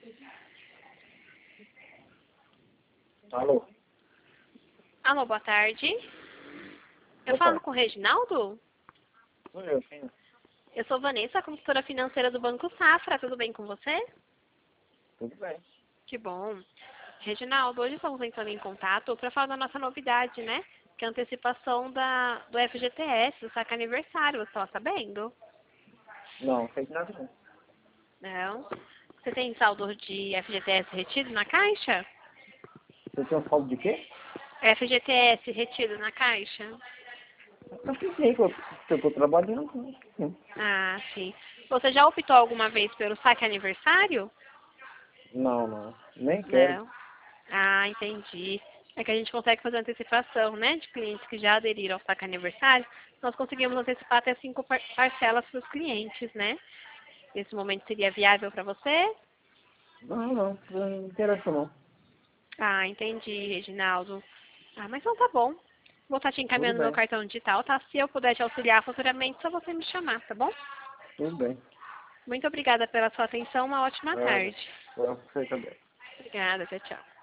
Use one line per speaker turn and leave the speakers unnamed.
Alô?
Alô, boa tarde. Eu
Boa
falo
tarde.
com o Reginaldo?
Sou eu, sim.
Eu sou Vanessa, consultora financeira do Banco Safra. Tudo bem com você?
Tudo bem.
Que bom. Reginaldo, hoje estamos entrando em contato para falar da nossa novidade, né? Que é a antecipação do FGTS, do saque aniversário. Você está sabendo?
Não, não fez nada não.
Não. Você tem saldo de FGTS retido na caixa?
Você tem um saldo de quê?
FGTS retido na caixa?
Eu fiquei, que eu tô trabalhando. Sim.
Ah, sim. Você já optou alguma vez pelo saque aniversário?
Não, não. Nem quero.
Não. Ah, entendi. É que a gente consegue fazer antecipação, né? De clientes que já aderiram ao saque aniversário. Nós conseguimos antecipar até 5 parcelas para os clientes, né? Nesse momento seria viável para você?
Não, não. Não interessa não.
Ah, entendi, Reginaldo. Ah, mas então tá bom. Vou estar te
Tudo
encaminhando meu
bem.
cartão digital, tá? Se eu puder te auxiliar futuramente, só você me chamar, tá bom?
Tudo bem.
Muito obrigada pela sua atenção. Uma ótima
Nada.
tarde.
Pra você também.
Obrigada, tchau, tchau.